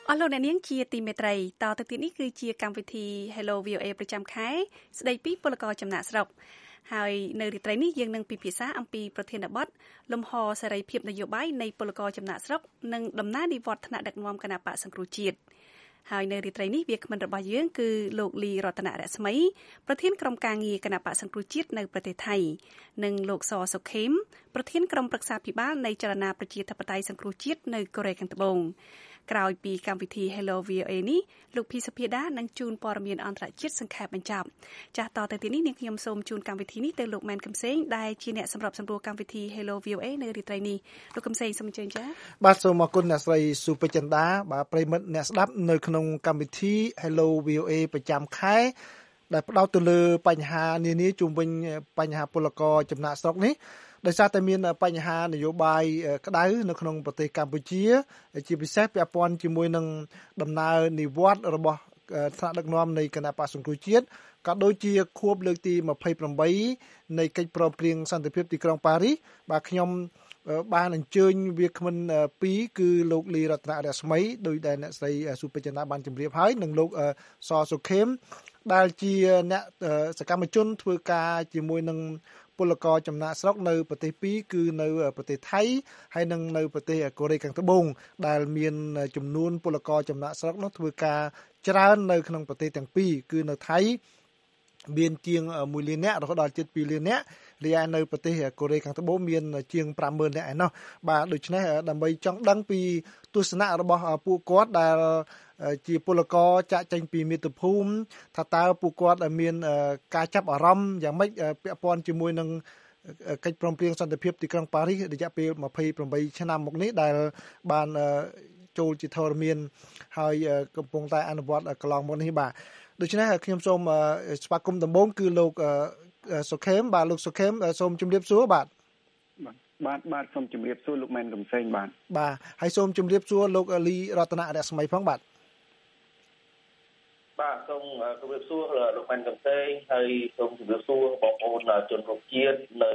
អស់លោកអ្នកនាងជាទីមេត្រីតទៅទៀតនេះគឺជាកម្មវិធី Hello VOA ប្រចាំខែស្ដីពីពលករចំណាក់ស្រុកហើយនៅរាត្រីនេះយើងនឹងពិភាក្សាអំពីប្រធានបទលំហសេរីភាពនយោបាយនៃពលករចំណាក់ស្រុកនិងដំណើរនិវត្តន៍ថ្នាក់ដឹកនាំគណបកសង្គ្រោះជាតិហើយនៅរាត្រីនេះវាគ្មិនរបស់យើងគឺលោកលីរតនរស្មីប្រធានក្រុមការងារគណបកសង្គ្រោះជាតិនៅប្រទេសថៃនិងលោកសសុខេមប្រធានក្រុមប្រឹក្សាភិបាលនៃចលនាប្រជាធិបតេយ្យសង្គ្រោះជាតិនៅកូរ៉េខាងត្បូងក្រោយពីកម្មវិធី Hello VOA នេះលោកភីសុភាដានឹងជូនព័ត៌មានអន្តរជាតិសង្ខេបបញ្ចប់ចាស់តទៅទីនេះនាងខ្ញុំសូមជូនកម្មវិធីនេះទៅលោកម៉ែនកំសែងដែលជាអ្នកសម្របសម្រួលកម្មវិធី Hello VOA នៅរាត្រីនេះលោកកំសែងសូមអញ្ជើញចា៎បាទសូមអរគុណអ្នកស្រីសុភចិន្តាបាទប្រិមិត្តអ្នកស្ដាប់នៅក្នុងកម្មវិធី Hello VOA ប្រចាំខែដែលផ្ដោតទៅលើបញ្ហានានាជុំវិញបញ្ហាពលករចំណាក់ស្រុកនេះដោយសារតែមានបញ្ហានយោបាយក្តៅនៅក្នុងប្រទេសកម្ពុជាជាពិសេសពាក់ព័ន្ធជាមួយនឹងដំណើរនិវត្តន៍របស់ថ្នាក់ដឹកនាំនៃគណៈបក្សសង្គ្រោះជាតិក៏ដូចជាខួបលើកទី28នៃកិច្ចព្រមព្រៀងសន្តិភាពទីក្រុងប៉ារីសបាទខ្ញុំបានអញ្ជើញវាគ្មិន2គឺលោកលីរតនរស្មីដោយដែលអ្នកស្រីសុភចិន្តាបានជម្រាបហើយនិងលោកសសុខេមដែលជាអ្នកសកម្មជនធ្វើការជាមួយនឹងពលករចំណាក់ស្រុកនៅប្រទេស2គឺនៅប្រទេសថៃហើយនិងនៅប្រទេសកូរ៉េខាងត្បូងដែលមានចំនួនពលករចំណាក់ស្រុកនោះធ្វើការច្រើននៅក្នុងប្រទេសទាំងពីរគឺនៅថៃមានជាង1លាននាក់រហូតដល់ជិត2លាននាក់រីឯនៅប្រទេសកូរ៉េខាងត្បូងមានជាង 50,000 នាក់ឯណោះបាទដូច្នេះដើម្បីចង់ដឹងពីទស្សនៈរបស់ពួកគាត់ដែលជាពលករចាក់ចេញពីមាតុភូមិថាតើពួកគាត់មានការចាប់អារម្មណ៍យ៉ាងម៉េចពាក់ព័ន្ធជាមួយនឹងកិច្ចព្រមព្រៀងសន្តិភាពទីក្រុងប៉ារីសរយៈពេល28ឆ្នាំមកនេះដែលបានចូលជាធរមានហើយកំពុងតែអនុវត្តកន្លងមកនេះបាទដូច្នេះខ្ញុំសូមស្វាគមន៍ដំបូងគឺលោកសុខេមបាទលោកសុខេមសូមជម្រាបសួរបាទសូមជម្រាបសួរលោកម៉ែនកំសែងបាទហើយសូមជម្រាបសួរលោកលីរតនរស្មីផងបាទសូមជម្រាបសួរលោកម៉ែនកំសែងហើយសូមជម្រាបសួរបងប្អូនជនរួមជាតិនៅ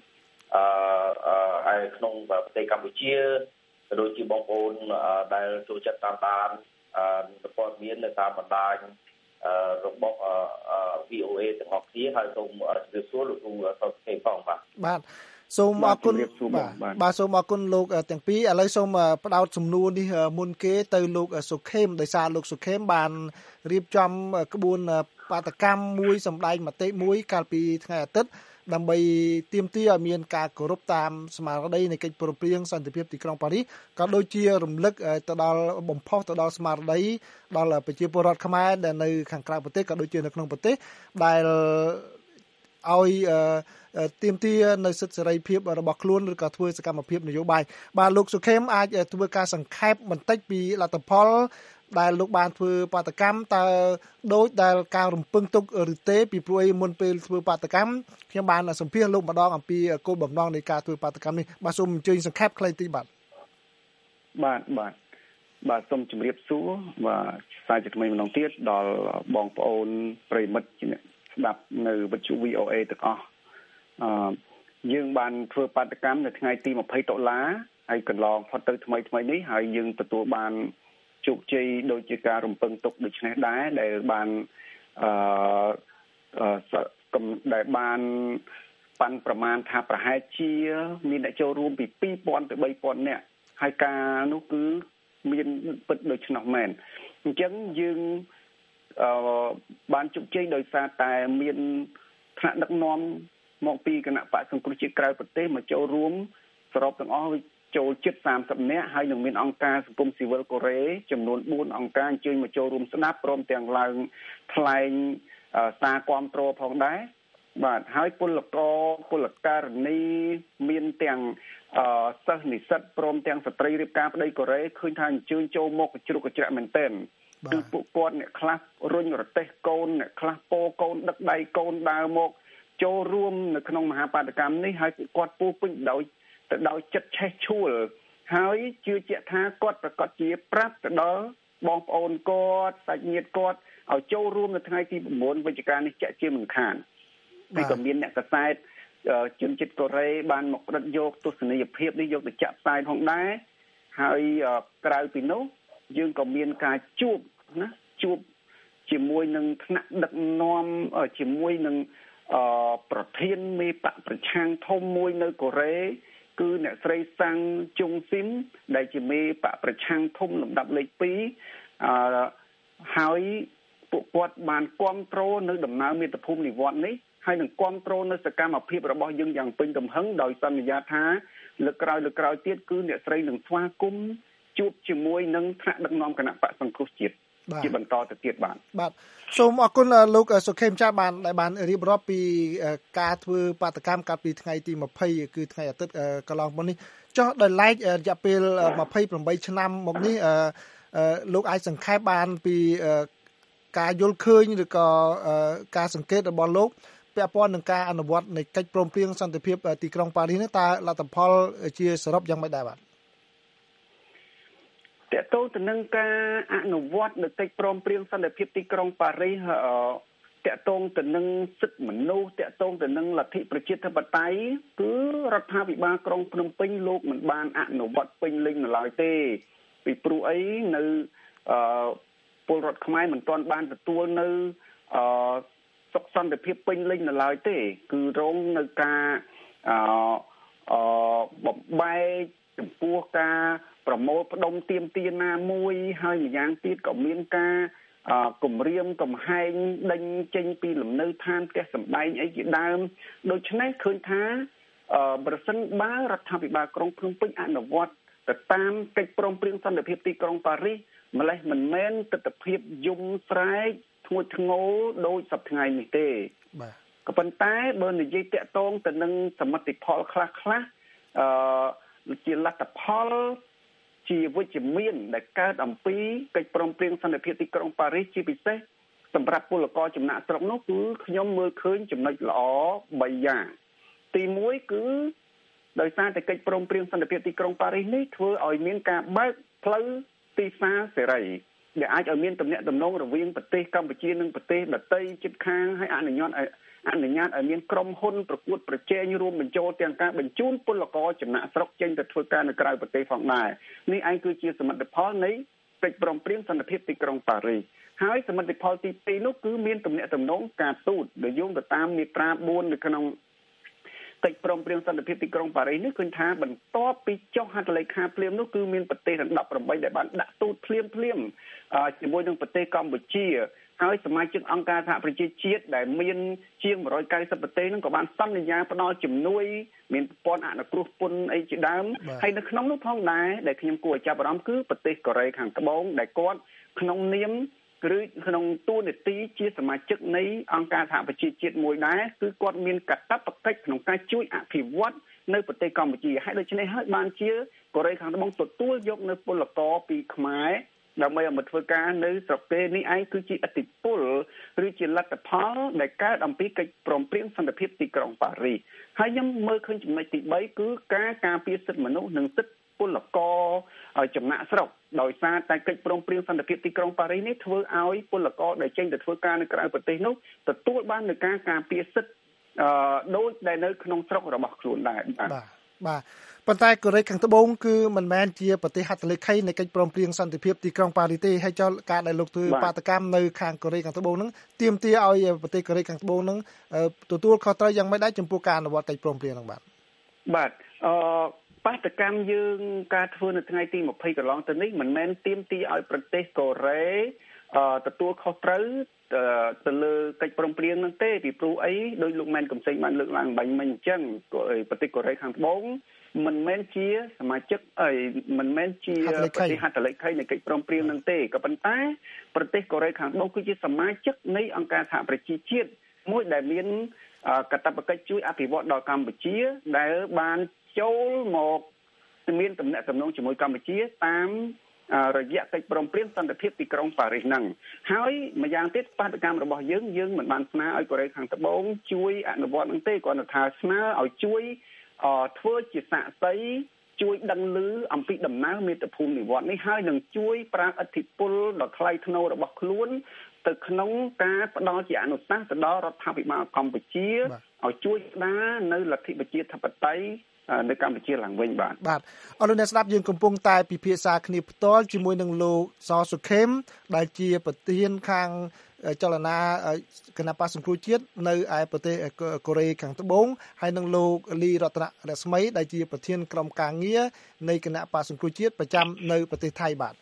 ក្នុងប្រទេសកម្ពុជាក៏ដូចជាបងប្អូនដែលចូលចិត្តតាមដានព័ត៌មាននៅតាមបណ្ដាញរបស់ VOA ទាំងអស់គ្នាហើយសូមជម្រាបសួរលោកគ្រូសុខេមផងបាទសូមអរគុណបាទសូមអរគុណលោកទាំងពីរឥឡូវសូមផ្ដោតសំណួរនេះមុនគេទៅលោកសុខេមដោយសារលោកសុខេមបានរៀបចំក្បួនបាតកម្មមួយសម្ដែងមតិមួយកាលពីថ្ងៃអាទិត្យដើម្បីទាមទារឲ្យមានការគោរពតាមស្មារតីនៃកិច្ចព្រមព្រៀងសន្តិភាពទីក្រុងប៉ារីសក៏ដូចជារំលឹកទៅដល់បំផុសទៅដល់ស្មារតីដល់ប្រជាពលរដ្ឋខ្មែរដែលនៅខាងក្រៅប្រទេសក៏ដូចជានៅក្នុងប្រទេសដែលឲ្យទាមទារនៅសិទ្ធិសេរីភាពរបស់ខ្លួនឬក៏ធ្វើសកម្មភាពនយោបាយបាទលោកសុខេមអាចធ្វើការសង្ខេបបន្តិចពីលទ្ធផលដែលលោកបានធ្វើបាតកម្មតើដូចដែលការរំពឹងទុកឬទេពីព្រោះអីមុនពេលធ្វើបាតកម្មខ្ញុំបានសម្ភាសន៍លោកម្ដងអំពីគោលបំណងនៃការធ្វើបាតកម្មនេះបាទសូមអញ្ជើញសង្ខេបខ្លីតិចបាទសូមជម្រាបសួរបាទសាជាថ្មីម្ដងទៀតដល់បងប្អូនប្រិមិត្តជាអ្នកស្ដាប់នៅវិទ្យុ VOA ទាំងអស់យើងបានធ្វើបាតកម្មនៅថ្ងៃទី20ដុល្លារហើយកន្លងផុតទៅថ្មីនេះហើយយើងទទួលបានជោគជ័យដូចជាការរំពឹងទុកដូចនេះដែរដែលបានដែលបានប៉ាន់ប្រមាណថាប្រហែលជាមានអ្នកចូលរួមពី2000ទៅ3000នាក់ហើយការនោះគឺមានពិតដូច្នោះមែនអញ្ចឹងយើងបានជោគជ័យដោយសារតែមានថ្នាក់ដឹកនាំមកពីគណៈបក្សសង្គ្រោះជាតិក្រៅប្រទេសមកចូលរួមសរុបទាំងអស់ចូលជិត30នាក់ហើយនឹងមានអង្គការសង្គមស៊ីវិលកូរ៉េចំនួន4អង្គការអញ្ជើញមកចូលរួមស្ដាប់ព្រមទាំងឡើងថ្លែងសារគាំទ្រផងដែរបាទហើយពលករនីមានទាំងសិស្សនិស្សិតព្រមទាំងស្ត្រីរៀបការប្តីកូរ៉េឃើញថាអញ្ជើញចូលមកជ្រុកជ្រាក់មែនទែនគឺពួកគាត់អ្នកខ្លះរុញរទេះកូនអ្នកខ្លះពោកូនដឹកដៃកូនដើរមកចូលរួមនៅក្នុងមហាបាតកម្មនេះហើយពួកគាត់ពោពេញដោយចិត្តឆេះឆួលហើយជឿជាក់ថាគាត់ប្រកាសជាប្រាប់ទៅដល់បងប្អូនគាត់សាច់ញាតិគាត់ឲ្យចូលរួមនៅថ្ងៃទី9វិច្ឆិកានេះជាក់ជាមិនខានហើយក៏មានអ្នកកសែតជនជាតិកូរ៉េបានមកផ្ដិតយកទស្សនីយភាពនេះយកទៅចាក់ផ្សាយផងដែរហើយក្រៅពីនោះយើងក៏មានការជួបណាជួបជាមួយនឹងថ្នាក់ដឹកនាំជាមួយនឹងប្រធានមេបកប្រឆាំងធំមួយនៅកូរ៉េគឺអ្នកស្រីសាំងជុងស៊ីនដែលជាមេបកប្រឆាំងធំលំដាប់លេខ2ហើយពួកគាត់បានគ្រប់គ្រងនៅដំណើរមាតុភូមិនិវត្តន៍នេះហើយនឹងគ្រប់គ្រងនៅសកម្មភាពរបស់យើងយ៉ាងពេញទំហឹងដោយសន្យាថាលើកក្រោយទៀតគឺអ្នកស្រីនឹងស្វាគមន៍ជួបជាមួយនឹងថ្នាក់ដឹកនាំគណៈបកសង្គ្រោះជាតិជាបន្តទៅទៀតបាទសូមអរគុណលោកសុខេមចាស់បានរៀបរាប់ពីការធ្វើបាតកម្មកាលពីថ្ងៃទី20គឺថ្ងៃអាទិត្យកន្លងមកនេះចុះដោយឡែករយៈពេល28ឆ្នាំមកនេះលោកអាចសង្ខេបបានពីការយល់ឃើញឬក៏ការសង្កេតរបស់លោកពាក់ព័ន្ធនឹងការអនុវត្តនៃកិច្ចព្រមព្រៀងសន្តិភាពទីក្រុងប៉ារីសនេះតើលទ្ធផលជាសរុបយ៉ាងម៉េចដែរបាទតើតើទៅនឹងការអនុវត្តនៃកិច្ចព្រមព្រៀងសន្តិភាពទីក្រុងប៉ារីសតើតើទៅនឹងសិទ្ធិមនុស្សតើតើទៅនឹងលទ្ធិប្រជាធិបតេយ្យគឺរដ្ឋាភិបាលក្រុងភ្នំពេញលោកមិនបានអនុវត្តពេញលេញនៅឡើយទេពីព្រោះអីនៅពលរដ្ឋខ្មែរមិនទាន់បានទទួលនៅសុខសន្តិភាពពេញលេញនៅឡើយទេគឺរងនៅការបំបែកចំពោះការប្រមូលផ្ដុំទាមទារណាមួយហើយម្យ៉ាងទៀតក៏មានការគម្រាមកំហែងដេញចេញពីលំនៅឋានផ្ទះសម្បែងអីជាដើមដូច្នេះឃើញថាប្រសិនបើរដ្ឋាភិបាលក្រុងភ្នំពេញអនុវត្តទៅតាមកិច្ចព្រមព្រៀងសន្តិភាពទីក្រុងប៉ារីសម្លេះមិនមែនទស្សនវិជ្ជាយំស្រែកធ្ងន់ធ្ងរដោយសប្តាហ៍ថ្ងៃនេះទេបាទក៏ប៉ុន្តែបើនិយាយតាក់ទងទៅនឹងសមិទ្ធផលខ្លះជាលទ្ធផលជាវិជ្ជមានដែលកើតអំពីកិច្ចព្រមព្រៀងសន្តិភាពទីក្រុងប៉ារីសជាពិសេសសម្រាប់ពលករចំណាក់ស្រុកនោះគឺខ្ញុំមើលឃើញចំណុចល្អ3យ៉ាងទី1គឺដោយសារតែកិច្ចព្រមព្រៀងសន្តិភាពទីក្រុងប៉ារីសនេះធ្វើឲ្យមានការបើកផ្លូវទីផ្សារសេរីដែលអាចឲ្យមានទំនាក់ទំនងរវាងប្រទេសកម្ពុជានិងប្រទេសដទៃជិតខាងហើយអនុញ្ញាតឲ្យមានក្រុមហ៊ុនប្រកួតប្រជែងរួមបញ្ចូលទាំងការបញ្ជូនពលករចំណាក់ស្រុកចេញទៅធ្វើការនៅក្រៅប្រទេសផងដែរនេះឯងគឺជាសមិទ្ធផលនៃកិច្ចព្រមព្រៀងសន្តិភាពទីក្រុងប៉ារីសហើយសមិទ្ធផលទី2នោះគឺមានទំនាក់ទំនងការទូតដែលយោងទៅតាមមាត្រា4នៅក្នុងកិច្ចព្រមព្រៀងសន្តិភាពទីក្រុងប៉ារីសនេះឃើញថាបន្ទាប់ពីចុះហត្ថលេខាភ្លាមនោះគឺមានប្រទេសទាំង18ដែលបានដាក់ទូតភ្លាមជាមួយនឹងប្រទេសកម្ពុជាហើយសមាជិកអង្គការសហប្រជាជាតិដែលមានជាង190ប្រទេសនឹងក៏បានសន្យាផ្ដល់ជំនួយមានប្រព័ន្ធអនុគ្រោះពន្ធអីជាដើមហើយនៅក្នុងនោះផងដែរដែលខ្ញុំគួរឲ្យចាប់អារម្មណ៍គឺប្រទេសកូរ៉េខាងត្បូងដែលគាត់ក្នុងនាមឬក្នុងតួនាទីជាសមាជិកនៃអង្គការសហប្រជាជាតិមួយដែរគឺគាត់មានកាតព្វកិច្ចក្នុងការជួយអភិវឌ្ឍនៅប្រទេសកម្ពុជាហើយដូច្នេះហើយបានជាកូរ៉េខាងត្បូងទទួលយកនៅពលករពីខ្មែរដើម្បីឲ្យមកធ្វើការនៅស្រុកគេនេះឯងគឺជាឥទ្ធិពលឬជាលទ្ធផលដែលកើតអំពីកិច្ចព្រមព្រៀងសន្តិភាពទីក្រុងប៉ារីសហើយខ្ញុំមើលឃើញចំណុចទី3គឺការការពារសិទ្ធិមនុស្សនិងសិទ្ធិពលករចំណាក់ស្រុកដោយសារតែកិច្ចព្រមព្រៀងសន្តិភាពទីក្រុងប៉ារីសនេះធ្វើឲ្យពលករដែលចេញទៅធ្វើការនៅក្រៅប្រទេសនោះទទួលបាននូវការការពារសិទ្ធិដូចដែលនៅក្នុងស្រុករបស់ខ្លួនដែរបាទប៉ុន្តែកូរ៉េខាងត្បូងគឺមិនមែនជាប្រទេសហត្ថលេខីនៃកិច្ចព្រមព្រៀងសន្តិភាពទីក្រុងប៉ារីសទេហើយចុះការដែលលោកធ្វើបាតកម្មនៅខាងកូរ៉េខាងត្បូងហ្នឹងទាមទារឲ្យប្រទេសកូរ៉េខាងត្បូងហ្នឹងទទួលខុសត្រូវយ៉ាងម៉េចដែរចំពោះការអនុវត្តកិច្ចព្រមព្រៀងហ្នឹងបាទបាតកម្មយើងការធ្វើនៅថ្ងៃទី20កន្លងទៅនេះមិនមែនទាមទារឲ្យប្រទេសកូរ៉េទទួលខុសត្រូវទៅលើកិច្ចព្រមព្រៀងហ្នឹងទេពីព្រោះអីដោយលោកម៉ែនកំសែងបានលើកឡើងបាញ់មិញអញ្ចឹងប្រទេសកូរ៉េខាងត្បូងមិនមែនជាសមាជិកមិនមែនជាប្រទេសហត្ថលេខីនៃកិច្ចព្រមព្រៀងហ្នឹងទេក៏ប៉ុន្តែប្រទេសកូរ៉េខាងត្បូងគឺជាសមាជិកនៃអង្គការសហប្រជាជាតិមួយដែលមានកាតព្វកិច្ចជួយអភិវឌ្ឍដល់កម្ពុជាដែលបានចូលមកមានទំនាក់ទំនងជាមួយកម្ពុជាតាមរយៈកិច្ចព្រមព្រៀងសន្តិភាពទីក្រុងប៉ារីសហ្នឹងហើយម្យ៉ាងទៀតបាតកម្មរបស់យើងមិនបានស្នើឲ្យកូរ៉េខាងត្បូងជួយអនុវត្តហ្នឹងទេគ្រាន់តែថាស្នើឲ្យជួយធ្វើជាសាក្សីជួយដឹងឮអំពីដំណើរមាតុភូមិនិវត្តន៍នេះហើយនឹងជួយប្រើឥទ្ធិពលដ៏ថ្លៃថ្នូររបស់ខ្លួនទៅក្នុងការផ្ដល់ជាអនុសាសន៍ទៅដល់រដ្ឋាភិបាលកម្ពុជាឲ្យជួយស្ដារនៅលទ្ធិប្រជាធិបតេយ្យនៅកម្ពុជាឡើងវិញបាទអរលោកអ្នកស្ដាប់យើងកំពុងតែពិភាក្សាគ្នាផ្ទាល់ជាមួយនឹងលោកសសុខេមដែលជាប្រធានខាងចលនាគណបក្សសង្គ្រោះជាតិនៅឯប្រទេសកូរ៉េខាងត្បូងហើយនឹងលោកលីរតនរស្មីដែលជាប្រធានក្រុមការងារនៃគណបក្សសង្គ្រោះជាតិប្រចាំនៅប្រទេសថៃបាទ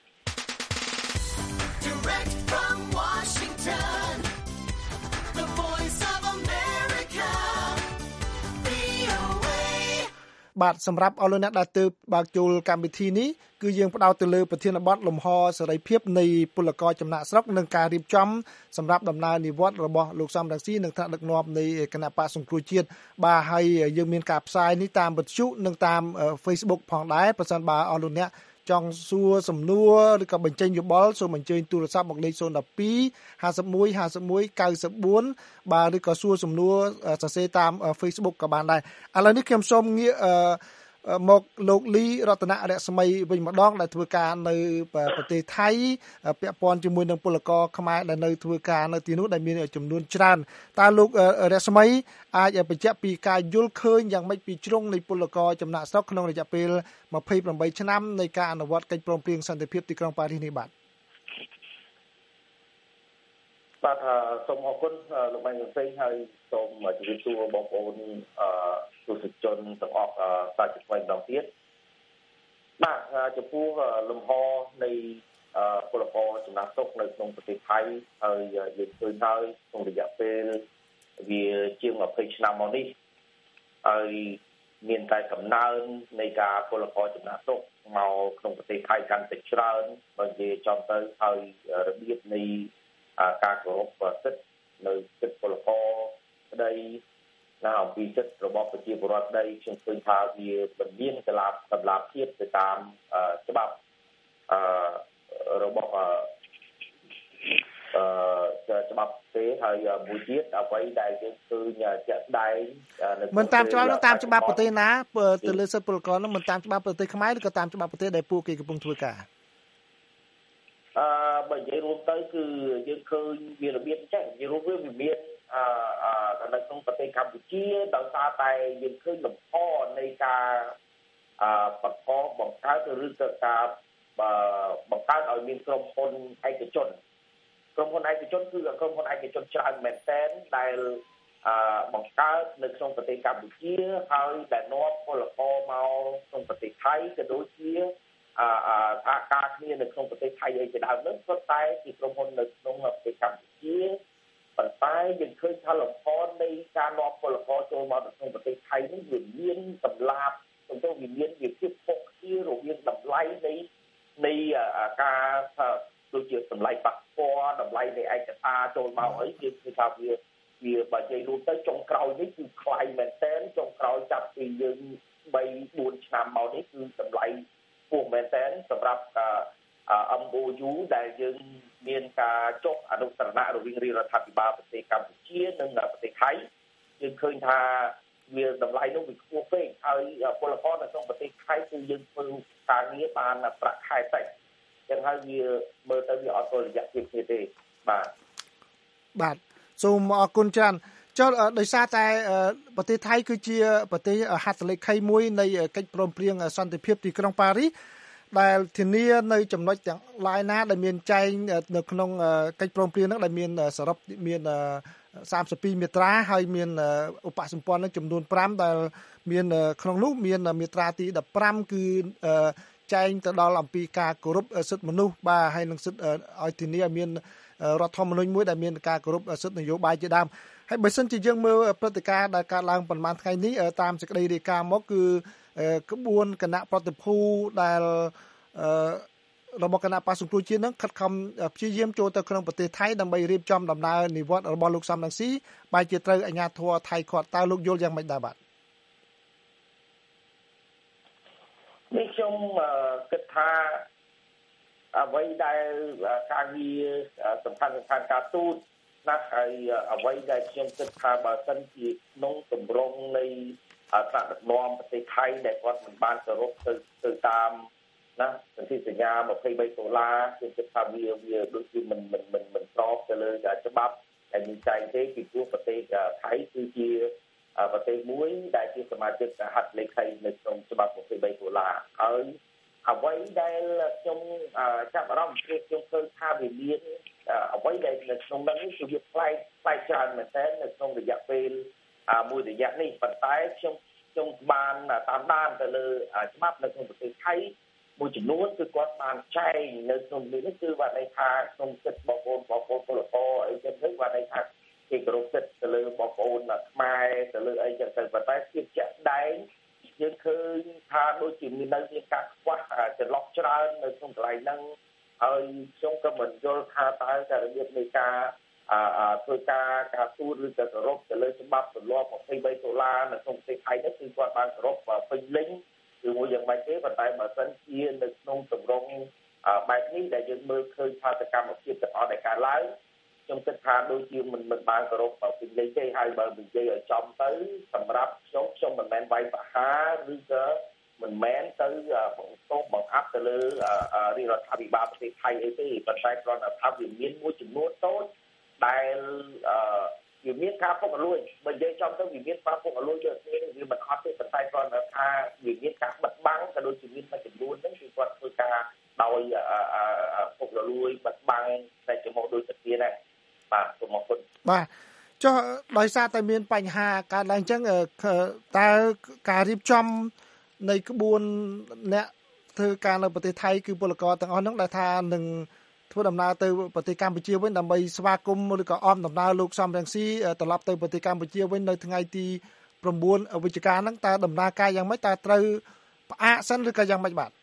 បាទសម្រាប់អស់លោកអ្នកដែលទើបបើកចូលកម្មវិធីនេះគឺយើងផ្ដោតទៅលើប្រធានបទលំហសេរីភាពនៃពលករចំណាក់ស្រុកនិងការរៀបចំសម្រាប់ដំណើរនិវត្តន៍របស់លោកសំរងស៊ីនិងថ្នាក់ដឹកនាំនៃគណៈបក្សសង្គ្រោះជាតិបាទហើយយើងមានការផ្សាយនេះតាមវិទ្យុនិងតាម Facebook ផងដែរប្រសិនបើអស់លោកអ្នកចង់សួរសំណួរឬក៏បញ្ចេញយោបល់សូមអញ្ជើញទូរស័ព្ទមកលេខ012 51 51 94បាទឬក៏សួរសំណួរសរសេរតាម Facebook ក៏បានដែរឥឡូវនេះខ្ញុំសូមងាកមកលោកលីរតនរស្មីវិញម្ដងដែលធ្វើការនៅប្រទេសថៃពាក់ព័ន្ធជាមួយនឹងពលករខ្មែរដែលនៅធ្វើការនៅទីនោះដែលមានចំនួនច្រើនតើលោករស្មីអាចបញ្ជាក់ពីការយល់ឃើញយ៉ាងម៉េចពីជ្រុងនៃពលករចំណាក់ស្រុកក្នុងរយៈពេល28ឆ្នាំនៃការអនុវត្តកិច្ចព្រមព្រៀងសន្តិភាពទីក្រុងប៉ារីសនេះបាទសូមអរគុណលោកម៉ៃសុខហើយសូមជម្រាបសួរបងប្អូនទស្សនិកជនទាំងអស់សាជាថ្មីម្ដងទៀតបាទចំពោះលំហនៃពលករចំណាក់ស្រុកនៅក្នុងប្រទេសថៃហើយយើងឃើញហើយក្នុងរយៈពេលវាជាង20ឆ្នាំមកនេះហើយមានតែកំណើននៃការពលករចំណាក់ស្រុកមកក្នុងប្រទេសថៃកាន់តែច្រើនបើនិយាយចំទៅហើយរបៀបនៃការគោរពសិទ្ធិនៅសិទ្ធិពលករក្តីនៅអំពីសិទ្ធិរបស់ប្រជាពលរដ្ឋក្តីខ្ញុំឃើញថាវាមិនមានតម្លាភាពទៅតាមច្បាប់របស់ច្បាប់ទេហើយមួយទៀតអ្វីដែលយើងឃើញជាក់ស្ដែងមិនតាមច្បាប់នោះតាមច្បាប់ប្រទេសណាទៅលើសិទ្ធិពលករនោះមិនតាមច្បាប់ប្រទេសខ្មែរឬក៏តាមច្បាប់ប្រទេសដែលពួកគេកំពុងធ្វើការបើនិយាយរួមទៅគឺយើងឃើញវារបៀបអញ្ចឹងនិយាយរួមវាមាននៅក្នុងប្រទេសកម្ពុជាដោយសារតែយើងឃើញលំហនៃការបង្កើតឬក៏ការបង្កើតឲ្យមានក្រុមហ៊ុនឯកជនគឺក្រុមហ៊ុនឯកជនច្រើនមែនទែនដែលបង្កើតនៅក្នុងប្រទេសកម្ពុជាហើយដែលនាំពលករមកក្នុងប្រទេសថៃក៏ដូចជាសហការគ្នានៅក្នុងប្រទេសថៃឯជាដើមនោះក៏តែជាក្រុមហ៊ុននៅក្នុងប្រទេសកម្ពុជាប៉ុន្តែយើងឃើញថាលំហនៃការនាំពលករចូលមកក្នុងប្រទេសថៃនេះវាមានតម្លាប់ទៅវាមានវិភាគខុសគ្នារវាងតម្លៃនៃការដូចជាតម្លៃប៉ាសពតតម្លៃនៃឯកសារចូលមកហើយយើងគឺថាវាបើនិយាយរួមទៅចុងក្រោយនេះគឺខ្លាំងមែនទែនចុងក្រោយចាប់ពីយើង 3-4 ឆ្នាំមកនេះគឺតម្លៃពោះមែនទែនសម្រាប់MOU ដែលយើងមានការចុះអនុស្សរណៈរវាងរដ្ឋាភិបាលប្រទេសកម្ពុជានិងប្រទេសថៃយើងឃើញថាវាតម្លៃនោះវាខ្ពស់ពេកហើយពលករនៅក្នុងប្រទេសថៃគឺយើងធ្វើការងារបានប្រាក់ខែតិចចឹងហើយវាមើលទៅវាអត់តុល្យភាពគ្នាទេបាទសូមអរគុណច្រើនចុះដោយសារតែប្រទេសថៃគឺជាប្រទេសហត្ថលេខីមួយនៃកិច្ចព្រមព្រៀងសន្តិភាពទីក្រុងប៉ារីសដែលធានានៅចំណុចទាំងឡាយណាដែលមានចែងនៅក្នុងកិច្ចព្រមព្រៀងនោះដែលមានសរុបមាន32មាត្រាហើយមានឧបសម្ព័ន្ធនឹងចំនួន5ដែលមានក្នុងនោះមានមាត្រាទី15គឺចែងទៅដល់អំពីការគោរពសិទ្ធិមនុស្សបាទហើយនឹងសិទ្ធិឲ្យធានាឲ្យមានរដ្ឋធម្មនុញ្ញមួយដែលមានការគោរពសិទ្ធិនយោបាយជាដើមហើយបើសិនជាយើងមើលព្រឹត្តិការណ៍ដែលកើតឡើងប៉ុន្មានថ្ងៃនេះតាមសេចក្តីរាយការណ៍មកគឺក្បួនគណៈប្រតិភូដែលរបស់គណៈបក្សសង្គ្រោះជាតិនឹងខិតខំព្យាយាមចូលទៅក្នុងប្រទេសថៃដើម្បីរៀបចំដំណើរនិវត្តន៍របស់លោកសំរងស៊ីបែរជាត្រូវអាជ្ញាធរថៃឃាត់តើលោកយល់យ៉ាងម៉េចដែរបាទនេះខ្ញុំគិតថាអ្វីដែលការងារសំខាន់ការទូតណាស់ហើយអ្វីដែលខ្ញុំគិតថាបើសិនជាក្នុងទម្រង់នៃថ្នាក់ដឹកនាំប្រទេសថៃដែលគាត់មិនបានគោរពទៅតាមណាសន្ធិសញ្ញា23ដុល្លារខ្ញុំគិតថាវាដូចជាមិនស្របទៅលើច្បាប់តែមានចែកទេពីព្រោះប្រទេសថៃគឺជាប្រទេសមួយដែលជាសមាជិកហត្ថលេខីនៅក្នុងច្បាប់$23ហើយអ្វីដែលខ្ញុំចាប់អារម្មណ៍គឺខ្ញុំឃើញថាវាមានអ្វីដែលនៅក្នុងនោះគឺវាផ្លែកច្រើនមែនទែននៅក្នុងរយៈពេលមួយរយៈនេះប៉ុន្តែខ្ញុំបានតាមដានទៅលើច្បាប់នៅក្នុងប្រទេសថៃមួយចំនួនគឺគាត់បានចែងនៅក្នុងនេះគឺបានន័យថាក្នុងសិទ្ធិបងប្អូនពលករអីចឹងទៅបានន័យថាគេគោរពសិទ្ធិទៅលើបងប្អូនខ្មែរទៅលើអីចឹងទៅប៉ុន្តែជាជាក់ស្ដែងយើងឃើញថាដូចជាមានការខ្វះចន្លោះច្រើននៅក្នុងកន្លែងហ្នឹងហើយខ្ញុំក៏មិនយល់ថាតើរបៀបនៃការធ្វើការទូតឬក៏គោរពទៅលើច្បាប់ទម្លាប់$23នៅក្នុងប្រទេសថៃនេះគឺគាត់បានគោរពពេញលេញគឺមួយយ៉ាងម៉េចទេប៉ុន្តែបើសិនជានៅក្នុងទម្រង់បែបនេះដែលយើងមើលឃើញថាសកម្មភាពទាំងអស់ដែលកើតឡើងខ្ញុំគិតថាដូចជាមិនបានគោរពពេញលេញទេហើយបើនិយាយឲ្យចំទៅសម្រាប់ខ្ញុំមិនមែនវាយប្រហារឬក៏មិនមែនទៅបង្អាប់ទៅលើរាជរដ្ឋាភិបាលប្រទេសថៃអីទេប៉ុន្តែគ្រាន់តែថាវាមានមួយចំនួនតូចដែលវាមានការពុករលួយបើនិយាយចំទៅវាមានការពុករលួយទៅវាមិនអត់ទេប៉ុន្តែគ្រាន់តែថាវាមានការបិទបាំងក៏ដូចជាមានមួយចំនួនហ្នឹងគឺគាត់ធ្វើការដោយពុករលួយបិទបាំងតែជាមួយដូចទៅទៀតដែរបាទសូមអរគុណបាទចុះដោយសារតែមានបញ្ហាកើតឡើងអញ្ចឹងតើការរៀបចំនៃក្បួនអ្នកធ្វើការនៅប្រទេសថៃគឺពលករទាំងអស់ហ្នឹងដែលថានឹងធ្វើដំណើរទៅប្រទេសកម្ពុជាវិញដើម្បីស្វាគមន៍ឬក៏អមដំណើរលោកសំរងស៊ីត្រឡប់ទៅប្រទេសកម្ពុជាវិញនៅថ្ងៃទី9វិច្ឆិកាហ្នឹងតើដំណើរការយ៉ាងម៉េចតើត្រូវផ្អាកសិនឬក៏យ៉ាងម៉េចបាទ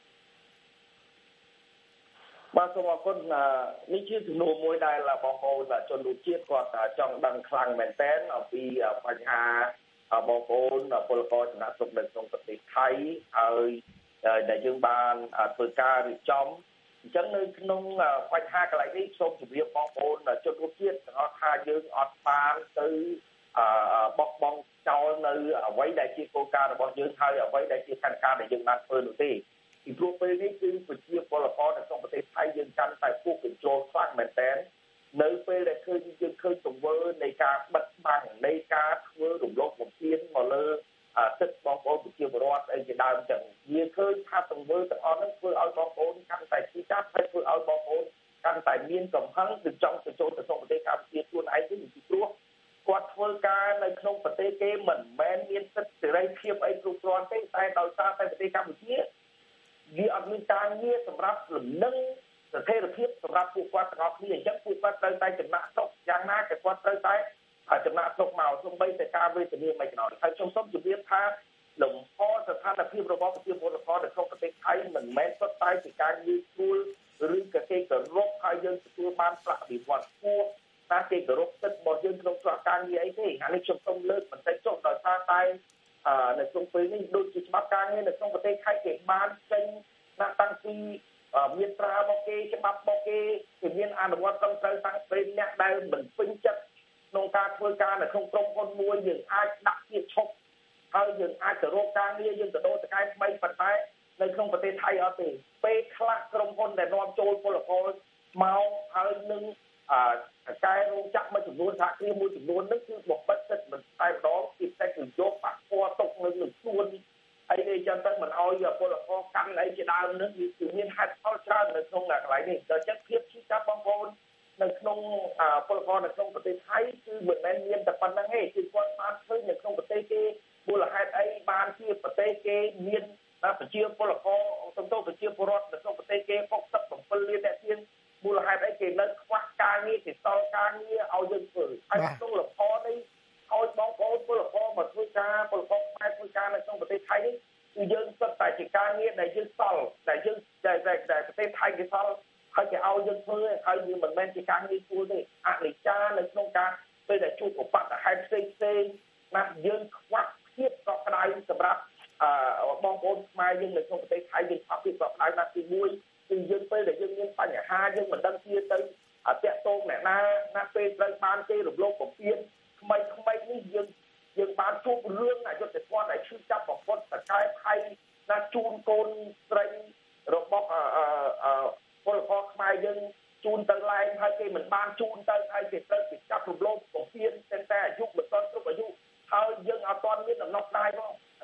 សូមអរគុណនេះជាសំណួរមួយដែលបងប្អូនជនរួមជាតិគាត់ចង់ដឹងខ្លាំងមែនទែនអំពីបញ្ហាបងប្អូនពលករចំណាក់ស្រុកនៅក្នុងប្រទេសថៃហើយដែលយើងបានធ្វើការរៀបចំអញ្ចឹងនៅក្នុងបញ្ហាកន្លែងនេះសូមជម្រាបបងប្អូនជនរួមជាតិទាំងអស់ថាយើងអត់បានទៅបោះបង់ចោលនៅអ្វីដែលជាគោលការណ៍របស់យើងហើយអ្វីដែលជាផែនការដែលយើងបានធ្វើនោះទេពីព្រោះពេលនេះគឺប្រជាពលករនៅក្នុងប្រទេសថៃយើងកាន់តែពុះកញ្ជ្រោលខ្លាំងមែនទែននៅពេលដែលយើងឃើញទង្វើនៃការបិទបាំងនៃការធ្វើរំលោភបំពានមកលើសិទ្ធិបងប្អូនប្រជាពលរដ្ឋអីជាដើមចឹងយើងឃើញថាទង្វើទាំងអស់ហ្នឹងធ្វើឲ្យបងប្អូនកាន់តែឈឺចាប់ហើយធ្វើឲ្យបងប្អូនកាន់តែមានកំហឹងទៅចង់ទៅចូលទៅក្នុងប្រទេសកម្ពុជាខ្លួនឯងវិញពីព្រោះគាត់ធ្វើការនៅក្នុងប្រទេសគេមិនមែនមានសិទ្ធិសេរីភាពអីគ្រប់គ្រាន់ទេតែដោយសារតែប្រទេសកម្ពុជាវាអត់មានការងារសម្រាប់លំនឹងស្ថិរភាពសម្រាប់ពួកគាត់ទាំងអស់គ្នាអញ្ចឹងពួកគាត់ត្រូវតែចំណាក់ស្រុកយ៉ាងណាក៏គាត់ត្រូវតែចំណាក់ស្រុកមកសូម្បីតែការវេទនាមិនខ្នងហើយខ្ញុំសូមជម្រាបថាលំហស្ថានភាពរបស់ប្រជាពលរដ្ឋនៅក្នុងប្រទេសថៃមិនមែនសុទ្ធតែជាការងាយស្រួលឬក៏គេគោរពហើយយើងទទួលបានប្រាក់បៀវត្សខ្ពស់តែគេគោរពសិទ្ធិរបស់យើងក្នុងស្រុកការងារអីទេអានេះខ្ញុំសូមលើកបន្តិចចុះដោយសារតែនៅក្នុងពេលនេះដូចជាច្បាប់ការងារនៅក្នុងប្រទេសថៃគេបានចេញតាំងពីមានត្រារបស់គេច្បាប់របស់គេមានអនុវត្តត្រឹមត្រូវតាំងពីអ្នកដែលមិនពេញចិត្តក្នុងការធ្វើការនៅក្នុងក្រុមហ៊ុនមួយយើងអាចដាក់ពាក្យឈប់ហើយយើងអាចទៅរកការងារយើងទៅដូរតកែថ្មីប៉ុន្តែនៅក្នុងប្រទេសថៃអត់ទេពេលខ្លះក្រុមហ៊ុនដែលនាំចូលពលករមកហើយនឹងកែរោងចក្រមួយចំនួនសហគ្រាសមួយចំនួនហ្នឹងគឺបំបិទសិទ្ធិមិនតែម្ដងពីតែគឺយកបាក់ពណ៌ទុកនៅខ្លួនអីចឹងទៅមិនអោយពលករកាន់អីជាដើមនឹងគឺមានហេតុផលច្រើននៅក្នុងកន្លែងនេះដល់ចឹងភាពឈឺចាប់បងប្អូននៅក្នុងពលករនៅក្នុងប្រទេសថៃគឺមិនមែនមានតែប៉ុណ្្នឹងទេគឺគាត់បានឃើញនៅក្នុងប្រទេសគេមូលហេតុអីបានជាប្រទេសគេមានប្រជាពលករសំទោសប្រជាពលរដ្ឋនៅក្នុងប្រទេសគេ67លានអ្នកទៀតមូលហេតុអីគេនៅខ្វះការងារគេសល់ការងារឲ្យយើងធ្វើហើយក្នុងលំហនេះឲ្យបងប្អូនពលករមកធ្វើការពលករខ្មែរធ្វើការនៅក្នុងប្រទេសថៃនេះគឺយើងសុទ្ធតែជាការងារដែលយើងសល់ដែលយើងដែលប្រទេសថៃគេសល់ហើយគេឲ្យយើងធ្វើហើយវាមិនមែនជាការងារស្រួលទេអនិច្ចានៅក្នុងការពេលដែលជួបឧបទ្ទហេតុផ្សេងណាយើងខ្វះភាពកក់ក្ដៅសម្រាប់បងប្អូនខ្មែរយើងនៅក្នុងប្រទេសថៃយើងខ្វះភាពកក់ក្ដៅណាទី1គឺយើងពេលដែលយើងមានបញ្ហាយើងមិនដឹងជាទៅតាក់ទងអ្នកណាពេលត្រូវបានគេរំលោភបំពានថ្មីនេះយើងបានជួបរឿងអយុត្តិធម៌ដែលឈឺចាប់បំផុតតកែថៃណាជូនកូនស្រីរបស់ពលករខ្មែរយើងជូនទៅឡែងហើយគេមិនបានជូនទៅហើយគេត្រូវគេចាប់រំលោភ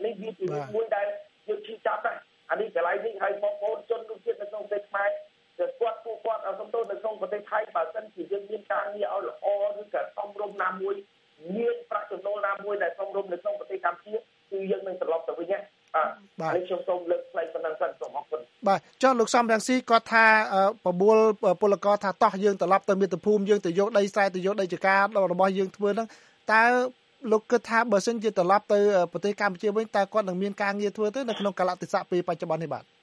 នេះវាជាមួយដែលយើងឈឺចាប់ដែរអានេះកន្លែងនេះហើយបងប្អូនជនរួមជាតិនៅក្នុងប្រទេសខ្មែរគាត់ពួកគាត់សំទោសនៅក្នុងប្រទេសថៃបើសិនជាយើងមានការងារឲ្យល្អឬក៏សមរម្យណាមួយមានប្រាក់ចំណូលណាមួយដែលសមរម្យនៅក្នុងប្រទេសកម្ពុជាគឺយើងនឹងត្រឡប់ទៅវិញណាបាទខ្ញុំសូមលើកផ្លែប៉ុណ្ណឹងសិនសូមអរគុណបាទចុះលោកសំរងស៊ីគាត់ថាបបួលពលករថាតោះយើងត្រឡប់ទៅមាតុភូមិយើងទៅយកដីស្រែទៅយកដីចការបស់យើងធ្វើហ្នឹងតើលោកគិតថាបើសិនជាត្រឡប់ទៅប្រទេសកម្ពុជាវិញតើគាត់នឹងមានការងារធ្វើទៅនៅក្នុងកាលៈទេសៈពេលបច្ចុប្បន្ននេះបាទ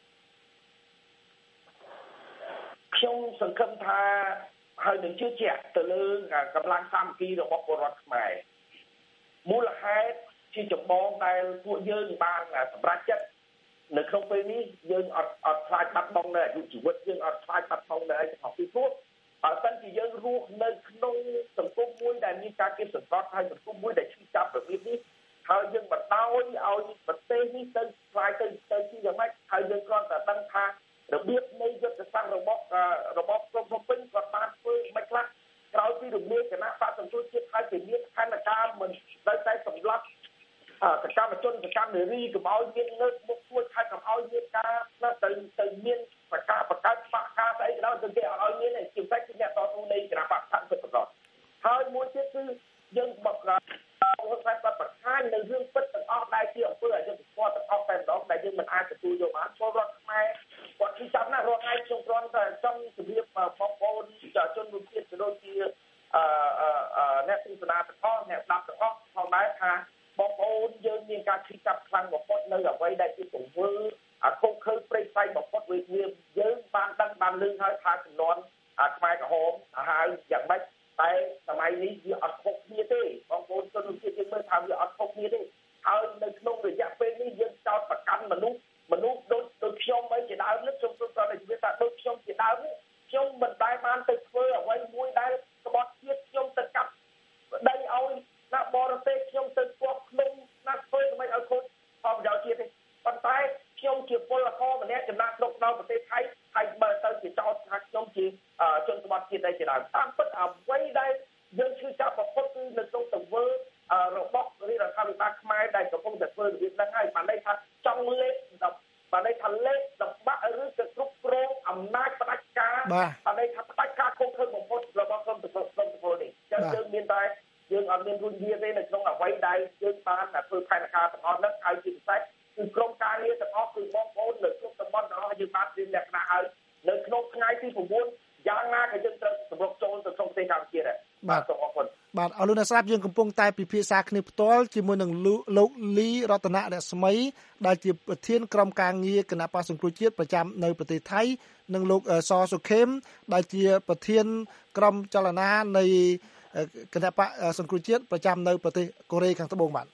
ខ្ញុំសង្ឃឹមថាហើយនឹងជឿជាក់ទៅលើកម្លាំងសាមគ្គីរបស់ពលរដ្ឋខ្មែរមូលហេតុជាចម្បងដែលពួកយើងបានសម្រេចចិត្តនៅក្នុងពេលនេះយើងអត់ខ្លាចបាត់បង់នៅអាយុជីវិតយើងអត់ខ្លាចបាត់បង់នៅអីទាំងពីព្រោះបើសិនជាយើងរស់នៅក្នុងសង្គមមួយដែលមានការគិតសង្កត់ហើយសង្គមមួយដែលឈឺចាប់របៀបនេះហើយយើងបណ្ដោយឲ្យប្រទេសនេះទៅខ្លាយទៅជាយ៉ាងម៉េចហើយយើងគ្រាន់តែដឹងថារបៀបនៃយុទ្ធសាស្ត្ររបស់ក្រុមភ្នំពេញគាត់បានធ្វើមិនខ្លះក្រោយពីរំលាយគណៈបកសង្គ្រោះជាតិហើយជាមានខណ្ឌការមិនដោយតែសម្លាប់សកម្មជនសកម្មនារីកុំឲ្យមានលើកមុខមួយហើយកុំឲ្យមានការទៅមានប្រកាសបង្កើតបកការស្អីក៏ដោយទៅគេឲ្យមានជាផ្នែកជាអ្នកតស៊ូនៃគណៈបកសង្គ្រោះជាតិបន្តហើយមួយទៀតគឺយើងបង្ហាញនៅរឿងពិតទាំងអស់ដែលជាអំពើអយុត្តិធម៌ទាំងអស់តែម្ដងដែលយើងមិនអាចទទួលយកបានពលរដ្ឋខ្មែរគាត់ជិះចាប់ណាស់រាល់ថ្ងៃខ្ញុំគ្រាន់តែចង់ជម្រាបបងប្អូនជនរួមជាតិក៏ដូចជាអ្នកទស្សនាទាំងអស់អ្នកស្ដាប់ទាំងអស់ផងដែរថាបងប្អូនយើងមានការជិះចាប់ខ្លាំងបំផុតនៅអ្វីដែលជាទង្វើខុសខើព្រៃផ្សៃបំផុតវាយើងបានដឹងបានលឺហើយថាចំនួនខ្មែរក្រហមហើយយ៉ាងម៉េចតែសម័យនេះវាអត់ខុសគ្នាទេបងប្អូនជនរួមជាតិយើងមើលថាវាអត់ខុសគ្នាទេហើយនៅក្នុងរយៈពេលនេះយើងចោទប្រកាន់មនុស្សដូចខ្ញុំអីជាដើមនេះខ្ញុំគាត់តែនិយាយថាដូចខ្ញុំជាដើមនេះខ្ញុំមិនដែលបានទៅធ្វើអ្វីមួយដែលក្បត់ជាតិខ្ញុំទៅកាប់ដីឲ្យណាបរទេសខ្ញុំទៅគាប់ខ្លួនណាធ្វើមិនឲ្យខូចផលប្រយោជន៍ជាតិទេប៉ុន្តែខ្ញុំជាពលករម្នាក់ចំណាក់ស្រុកនៅប្រទេសថៃហើយបើទៅជាចោទថាខ្ញុំជាជនក្បត់ជាតិអីជាដើមតាមពិតអ្វីដែលយើងឈឺចាប់បំផុតគឺនៅក្នុងទង្វើរបស់រដ្ឋាភិបាលខ្មែរដែលកំពុងតែធ្វើរបៀបហ្នឹងហើយបានន័យថាចង់លេបបានន័យថាលេបដំបាក់ឬក៏គ្រប់គ្រងអំណាចផ្ដាច់ការបានន័យថាផ្ដាច់ការគោលខើបំផុតរបស់ក្រុមប្រពលនេះចឹងយើងមានតែយើងអត់មានរុញវាទេនៅក្នុងអ្វីដែលយើងបានធ្វើផែនការទាំងអស់ហ្នឹងហើយជាពិសេសគឺក្រុមការងារទាំងអស់គឺបងប្អូននៅគ្រប់តំបន់ទាំងអស់យើងបានត្រៀមលក្ខណៈហើយនៅក្នុងថ្ងៃទី9យ៉ាងណាក៏យើងត្រូវសម្រុកចូលទៅក្នុងប្រទេសកម្ពុជាដែរបាទសូមអរគុណបាទអរលោកអ្នកស្ដាប់យើងកំពុងតែពិភាក្សាគ្នាផ្ទាល់ជាមួយនឹងលោកលីរតនៈរស្មីដែលជាប្រធានក្រុមការងារគណៈបក្សសង្គ្រោះជាតិប្រចាំនៅប្រទេសថៃនិងលោកសសុខេមដែលជាប្រធានក្រុមចលនានៃគណៈបក្សសង្គ្រោះជាតិប្រចាំនៅប្រទេសកូរ៉េខាងត្បូងបាទ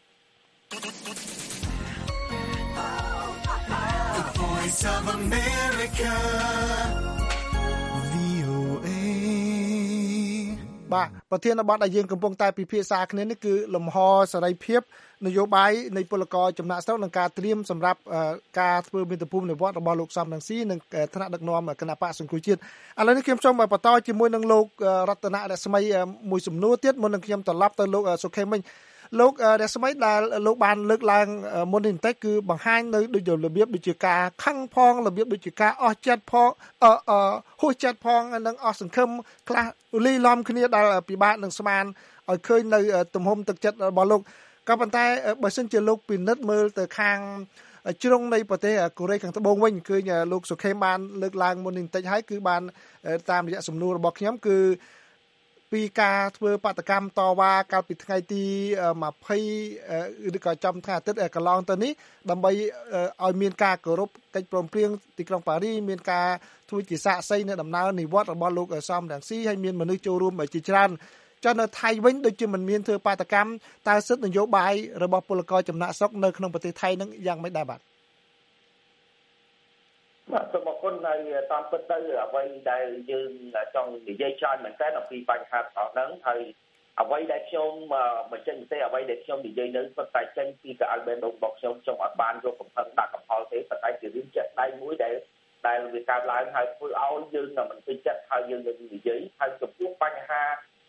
បាទប្រធានបទដែលយើងកំពុងតែពិភាក្សាគ្នានេះគឺលំហសេរីភាពនយោបាយនៃពលករចំណាក់ស្រុកនិងការត្រៀមសម្រាប់ការធ្វើមាតុភូមិនិវត្តន៍របស់លោកសំរងស៊ីនិងថ្នាក់ដឹកនាំគណៈបក្សសង្គ្រោះជាតិឥឡូវនេះខ្ញុំសូមបន្តជាមួយនឹងលោករតនៈរស្មីមួយសំណួរទៀតមុននឹងខ្ញុំត្រឡប់ទៅលោកសុខេមវិញលោករស្មីដែលលោកបានលើកឡើងមុននេះបន្តិចគឺបង្ហាញនៅដូចរបៀបដូចជាការខឹងផងរបៀបដូចជាការអស់ចិត្តផងហួសចិត្តផងនិងអស់សង្ឃឹមខ្លះលីឡំគ្នាដែលពិបាកនឹងស្មានឲ្យឃើញនៅទំហំទឹកចិត្តរបស់លោកក៏ប៉ុន្តែបើសិនជាលោកពិនិត្យមើលទៅខាងជ្រុងនៃប្រទេសកូរ៉េខាងត្បូងវិញឃើញលោកសុខេមបានលើកឡើងមុននេះបន្តិចហើយគឺបានតាមរយៈសំណួររបស់ខ្ញុំគឺពីការធ្វើបាតកម្មតវ៉ាកាលពីថ្ងៃទី20ឬក៏ចំថ្ងៃអាទិត្យកន្លងទៅនេះដើម្បីឲ្យមានការគោរពកិច្ចព្រមព្រៀងទីក្រុងប៉ារីមានការធ្វើជាសាក្សីនៅដំណើរនិវត្តន៍របស់លោកសំរងស៊ីហើយមានមនុស្សចូលរួមជាច្រើនចុះនៅថៃវិញដូចជាមិនមានធ្វើបាតកម្មតើសិទ្ធិនយោបាយរបស់ពលករចំណាក់ស្រុកនៅក្នុងប្រទេសថៃនឹងយ៉ាងម៉េចដែរបាទសូមអរគុណហើយតាមពិតទៅអ្វីដែលយើងចង់និយាយច្រើនមែនតើអំពីបញ្ហាទាំងហ្នឹងហើយអ្វីដែលខ្ញុំមិនចេញទេអ្វីដែលខ្ញុំនិយាយនៅសុទ្ធតែចេញពីកៅអៅបេះដូងរបស់ខ្ញុំអត់បានយកកំហឹងដាក់កំហល់ទេប៉ុន្តែជារឿងជាក់ស្ដែងមួយដែលវាកើតឡើងហើយធ្វើឲ្យយើងមិនពេញចិត្តហើយយើងនឹងនិយាយហើយចំពោះបញ្ហា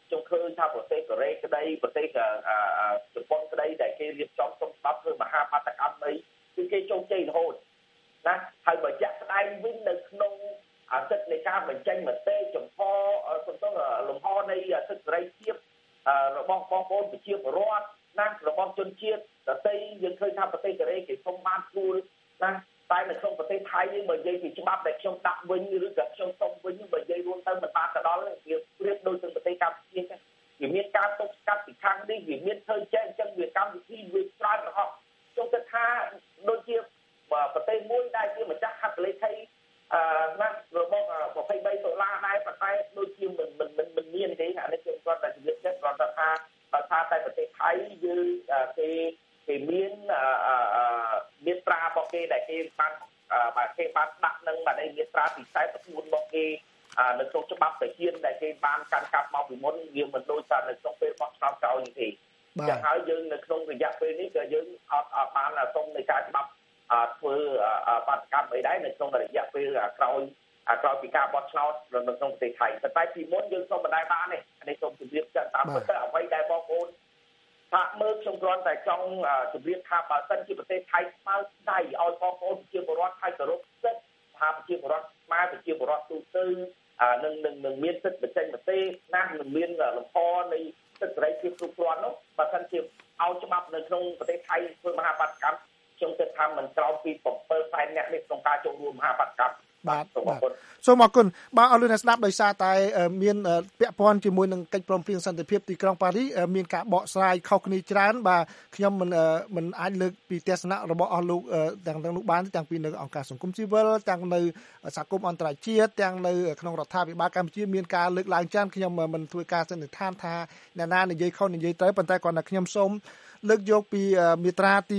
ចុងឃើញថាប្រទេសកូរ៉េក្តីប្រទេសជប៉ុនក្តីដែលគេរៀបចំសុំស្ដាប់ធ្វើមហាបាតុកម្មអីគឺគេជោគជ័យរហូតណាហើយបើចាក់ស្ដែងវិញនៅក្នុងសិទ្ធិនៃការបញ្ចេញមតិចំហលំហនៃសិទ្ធិសេរីភាពរបស់បងប្អូនប្រជាពលរដ្ឋណារបស់ជនជាតិដទៃយើងឃើញថាប្រទេសកូរ៉េគេសុំបានស្រួលណាតែនៅក្នុងប្រទេសថៃយើងបើនិយាយពីច្បាប់ដែលខ្ញុំដាក់វិញឬក៏ខ្ញុំសុំវិញបើនិយាយរួមទៅមិនបានទៅដល់វាប្រៀបដូចនឹងប្រទេសកម្ពុជាចឹងវាមានការទប់ស្កាត់ពីខាងនេះវាមានធ្វើចេះអញ្ចឹងវាកម្មវិធីវាច្រើនរហ័សខ្ញុំគិតថាដូចជាប្រទេសមួយដែលជាម្ចាស់ហត្ថលេខីណារបស់23ដុល្លារដែរប៉ុន្តែដូចជាមិនមានទេអានេះខ្ញុំគាត់តែជម្រាបចិត្តគាត់ថាតែប្រទេសថៃយើងគេមានមាត្រារបស់គេដែលគេបានដាក់នឹងបាទមាត្រាទី44របស់គេនៅក្នុងច្បាប់ទាហានដែលគេបានកាន់កាប់មកពីមុនវាមិនដូចតែនៅក្នុងពេលបោះឆ្នោតក្រោយនេះទេចឹងហើយយើងនៅក្នុងរយៈពេលនេះក៏យើងអត់បានសុំនៃការច្បាប់ធ្វើបាតកម្មអីដែរនៅក្នុងរយៈពេលក្រោយពីការបោះឆ្នោតនៅក្នុងប្រទេសថៃតែពីមុនយើងសុំមិនដែរបានទេនេះសូមជម្រាបតាមពិតទៅអ្វីដែលបងប្អូនថាមើលខ្ញុំគ្រាន់តែចង់ជម្រាបថាបើសិនជាប្រទេសថៃស្មើដៃឲ្យបងប្អូនប្រជាពលរដ្ឋថៃគោរពសិទ្ធិថាប្រជាពលរដ្ឋស្មើប្រជាពលរដ្ឋទូទៅនឹងមានសិទ្ធិបញ្ចេញមតិណានឹងមានលំហនៃសិទ្ធិសេរីភាពគ្រប់គ្រាន់នោះបើសិនជាឲ្យច្បាប់នៅក្នុងប្រទេសថៃធ្វើមហាបាតុកម្មខ្ញុំគិតថាមិនក្រោមពី700,000 នាក់នេះក្នុងការចូលរួមមហាបាតុកម្មបាទសូមអរគុណបាទអរលោកអ្នកស្ដាប់ដោយសារតែមានពាក់ព័ន្ធជាមួយនឹងកិច្ចព្រមព្រៀងសន្តិភាពទីក្រុងប៉ារីសមានការបកស្រាយខុសគ្នាច្រើនបាទខ្ញុំមិនអាចលើកពីទស្សនៈរបស់អស់លោកទាំងនោះបានទាំងពីនៅអង្គការសង្គមស៊ីវិលទាំងនៅសហគមន៍អន្តរជាតិទាំងនៅក្នុងរដ្ឋាភិបាលកម្ពុជាមានការលើកឡើងច្រើនខ្ញុំមិនធ្វើការសន្និដ្ឋានថាអ្នកណានិយាយខុសនិយាយត្រូវប៉ុន្តែគ្រាន់តែខ្ញុំសូមលើកយកពីមាត្រាទី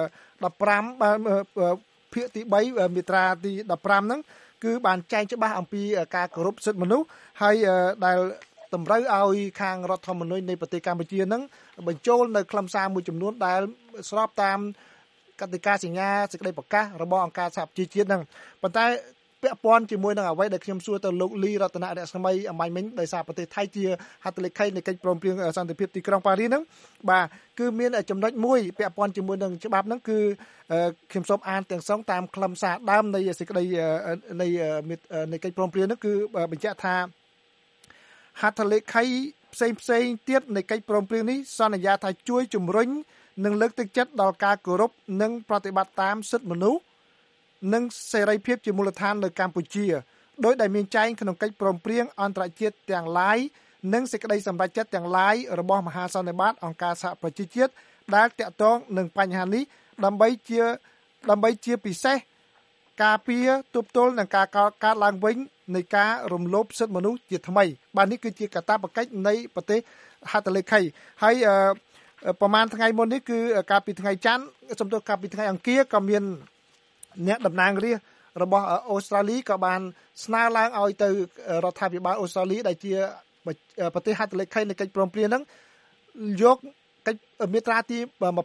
15ភាគទី3មាត្រាទី15ហ្នឹងគឺបានចែងច្បាស់អំពីការគោរពសិទ្ធិមនុស្សហើយដែលតម្រូវឲ្យខាងរដ្ឋធម្មនុញ្ញនៃប្រទេសកម្ពុជាហ្នឹងបញ្ចូលនៅខ្លឹមសារមួយចំនួនដែលស្របតាមកតិកាសញ្ញាសេចក្តីប្រកាសរបស់អង្គការសហប្រជាជាតិហ្នឹងប៉ុន្តែពាក់ព័ន្ធជាមួយនឹងអ្វីដែលខ្ញុំសួរទៅលោកលីរតនៈរស្មីអំបញ្ញមិញដោយសារប្រទេសថៃជាហត្ថលេខីនៃកិច្ចព្រមព្រៀងសន្តិភាពទីក្រុងប៉ារីសហ្នឹងបាទគឺមានចំណុចមួយពាក់ព័ន្ធជាមួយនឹងច្បាប់ហ្នឹងគឺខ្ញុំសូមអានទាំងស្រុងតាមខ្លឹមសារដើមនៃសេចក្តីនៃកិច្ចព្រមព្រៀងហ្នឹងគឺបញ្ជាក់ថាហត្ថលេខីផ្សេងទៀតនៃកិច្ចព្រមព្រៀងនេះសន្យាថាជួយជំរុញនិងលើកទឹកចិត្តដល់ការគោរពនិងប្រតិបត្តិតាមសិទ្ធិមនុស្សនិងសេរីភាពជាមូលដ្ឋាននៅកម្ពុជាដោយដែលមានចែងក្នុងកិច្ចព្រមព្រៀងអន្តរជាតិទាំងឡាយនិងសេចក្តីសម្រេចចិត្តទាំងឡាយរបស់មហាសន្និបាតអង្គការសហប្រជាជាតិដែលតាក់ទងនឹងបញ្ហានេះដើម្បីជាពិសេសការពារទប់ទល់នឹងការកើតឡើងវិញនៃការរំលោភសិទ្ធិមនុស្សជាថ្មីបាទនេះគឺជាកាតព្វកិច្ចនៃប្រទេសហត្ថលេខីហើយប្រហែលថ្ងៃមុននេះគឺកាលពីថ្ងៃច័ន្ទកាលពីថ្ងៃអង្គារក៏មានអ្នកតំណាងរាស្ត្ររបស់អូស្ត្រាលីក៏បានស្នើឡើងឲ្យទៅរដ្ឋាភិបាលអូស្ត្រាលីដែលជាប្រទេសហត្ថលេខីនៃកិច្ចព្រមព្រៀងហ្នឹងយកកិច្ចមាត្រាទី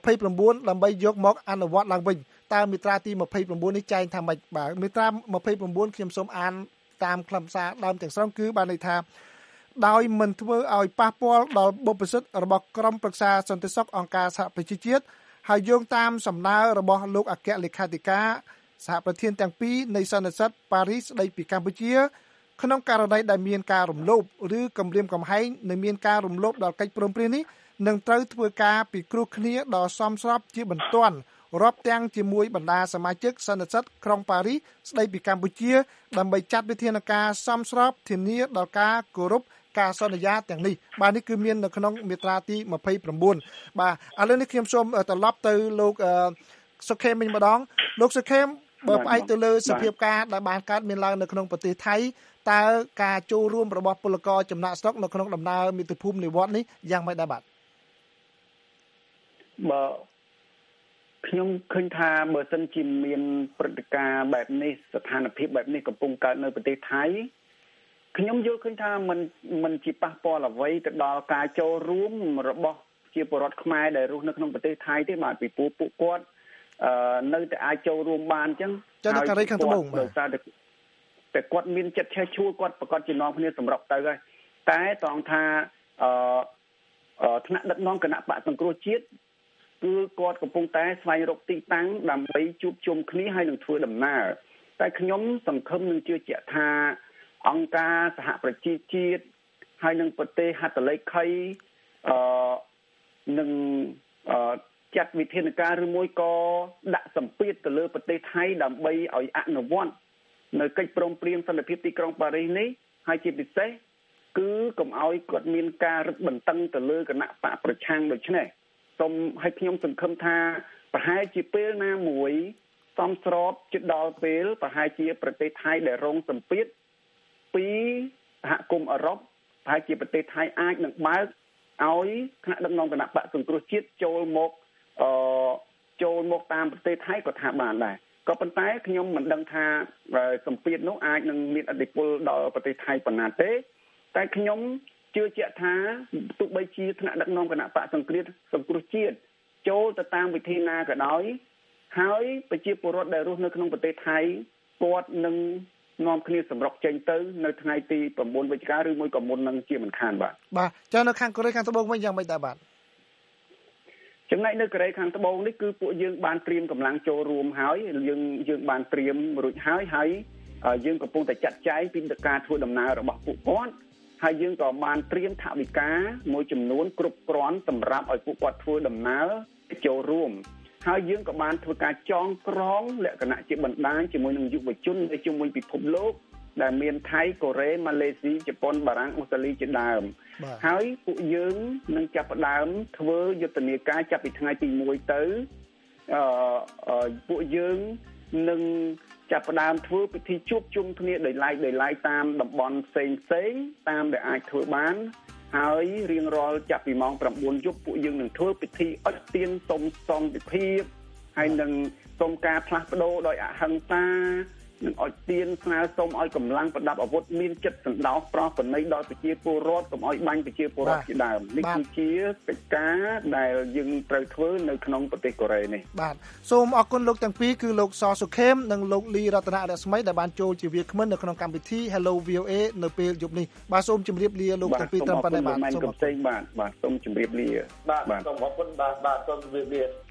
29ដើម្បីយកមកអនុវត្តឡើងវិញតើមាត្រាទី29នេះចែងថាម៉េចបាទមាត្រា29ខ្ញុំសូមអានតាមខ្លឹមសារដើមទាំងស្រុងគឺបានន័យថាដោយមិនធ្វើឲ្យប៉ះពាល់ដល់បុព្វសិទ្ធិរបស់ក្រុមប្រឹក្សាសន្តិសុខអង្គការសហប្រជាជាតិហើយយោងតាមសំណើរបស់លោកអគ្គលេខាធិការសហប្រធានទាំងពីរនៃសន្និសីទប៉ារីសស្ដីពីកម្ពុជាក្នុងករណីដែលមានការរំលោភឬគំរាមកំហែងនិងមានការរំលោភដល់កិច្ចព្រមព្រៀងនេះនឹងត្រូវធ្វើការពិគ្រោះគ្នាដល់សមស្របជាបន្ទាន់រាប់ទាំងជាមួយបណ្ដាសមាជិកសន្និសីទក្រុងប៉ារីសស្ដីពីកម្ពុជាដើម្បីចាត់វិធានការសមស្របធានាដល់ការគោរពការសន្យាទាំងនេះបាទនេះគឺមាននៅក្នុងមាត្រាទី29បាទឥឡូវនេះខ្ញុំសូមត្រឡប់ទៅលោកសុខេមវិញម្ដងលោកសុខេមបើផ្អែកទៅលើសភាពការដែលបានកើតមានឡើងនៅក្នុងប្រទេសថៃតើការចូលរួមរបស់ពលករចំណាក់ស្រុកនៅក្នុងដំណើរមាតុភូមិនិវត្តន៍នេះយ៉ាងម៉េចដែរបាទបើខ្ញុំឃើញថាបើសិនជាមានព្រឹត្តិការណ៍បែបនេះស្ថានភាពបែបនេះកំពុងកើតនៅប្រទេសថៃខ្ញុំយល់ឃើញថាมันជាប៉ះពាល់អ្វីទៅដល់ការចូលរួមរបស់ជាពលរដ្ឋខ្មែរដែលរស់នៅក្នុងប្រទេសថៃទេបាទពីពួកគាត់នៅតែអាចចូលរួមបានអញ្ចឹងនៅកូរ៉េខាងត្បូងបាទតែគាត់មានចិត្តឆេះឆួលគាត់ប្រកាសជានាំគ្នាសម្រាប់ទៅហើយតែត្រង់ថាថ្នាក់ដឹកនាំគណៈបកសង្គ្រោះជាតិគឺគាត់កំពុងតែស្វែងរកទីតាំងដើម្បីជួបជុំគ្នាហើយនឹងធ្វើដំណើរតែខ្ញុំសង្ឃឹមនឹងជឿជាក់ថាអង្គការសហប្រជាជាតិហើយនឹងប្រទេសហត្ថលេខីនឹងចាត់វិធានការឬមួយក៏ដាក់សម្ពាធទៅលើប្រទេសថៃដើម្បីឲ្យអនុវត្តនៅកិច្ចព្រមព្រៀងសន្តិភាពទីក្រុងប៉ារីសនេះហើយជាពិសេសគឺកុំឲ្យគាត់មានការរឹតបន្តឹងទៅលើគណៈបកប្រឆាំងដូច្នេះសូមឲ្យខ្ញុំសង្ឃឹមថាប្រហែលជាពេលណាមួយសមស្របជិតដល់ពេលប្រហែលជាប្រទេសថៃដែលរងសម្ពាធពីសហគមន៍អឺរ៉ុបប្រហែលជាប្រទេសថៃអាចនឹងបើកឲ្យគណៈដឹកនាំគណៈបកសង្គ្រោះជាតិចូលមកតាមប្រទេសថៃក៏ថាបានដែរក៏ប៉ុន្តែខ្ញុំមិនដឹងថាសម្ពាធនោះអាចនឹងមានឥទ្ធិពលដល់ប្រទេសថៃប៉ុណ្ណាទេតែខ្ញុំជឿជាក់ថាទោះបីជាថ្នាក់ដឹកនាំគណៈបកសង្គ្រោះជាតិចូលទៅតាមវិធីណាក៏ដោយហើយប្រជាពលរដ្ឋដែលរស់នៅក្នុងប្រទេសថៃគាត់នឹងនាំគ្នាសម្រុកចេញទៅនៅថ្ងៃទី9វិច្ឆិកាឬមួយក៏មុននឹងជាមិនខានបាទចានៅខាងកូរ៉េខាងត្បូងវិញយ៉ាងម៉េចដែរបាទចំណែកនៅកូរ៉េខាងត្បូងនេះគឺពួកយើងបានត្រៀមកម្លាំងចូលរួមហើយយើងបានត្រៀមរួចហើយយើងកំពុងតែចាត់ចែងពីការធ្វើដំណើររបស់ពួកគាត់ហើយយើងក៏បានត្រៀមថវិកាមួយចំនួនគ្រប់គ្រាន់សម្រាប់ឲ្យពួកគាត់ធ្វើដំណើរចូលរួមហើយយើងក៏បានធ្វើការចងក្រងលក្ខណៈជាបណ្ដាញជាមួយនឹងយុវជននៅជុំវិញពិភពលោកដែលមានថៃកូរ៉េម៉ាឡេស៊ីជប៉ុនបារាំងអូស្ត្រាលីជាដើមហើយពួកយើងនឹងចាប់ផ្ដើមធ្វើយុទ្ធនាការចាប់ពីថ្ងៃទី1ទៅពួកយើងនឹងចាប់ផ្ដើមធ្វើពិធីជួបជុំគ្នាដោយឡែកតាមតំបន់ផ្សេងតាមដែលអាចធ្វើបានហើយរៀងរាល់ចាប់ពីម៉ោង 9 យប់ពួកយើងនឹងធ្វើពិធីអុជទៀនសុំសន្តិភាពហើយនឹងសុំការផ្លាស់ប្ដូរដោយអហិង្សានឹងអុជទៀនស្នើសុំឲ្យកម្លាំងប្រដាប់អាវុធមានចិត្តសណ្ដោសប្រោសប្រណីដល់ប្រជាពលរដ្ឋកុំឲ្យបាញ់ប្រជាពលរដ្ឋជាដើមនេះគឺជាកិច្ចការដែលយើងត្រូវធ្វើនៅក្នុងប្រទេសកូរ៉េនេះបាទសូមអរគុណលោកទាំងពីរគឺលោកសសុខេមនិងលោកលីរតនៈរស្មីដែលបានចូលជាវាគ្មិននៅក្នុងកម្មវិធី Hello VOA នៅពេលយប់នេះបាទសូមជម្រាបលាលោកទាំងពីរត្រឹមប៉ុណ្ណេះបាទសូមអរគុណបាទសូមជម្រាបលាបាទសូមអរគុណបាទសូមជម្រាបលា